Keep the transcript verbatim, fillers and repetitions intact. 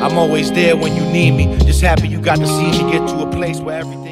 I'm always there when you need me. Just happy you got to see me get to a place where everything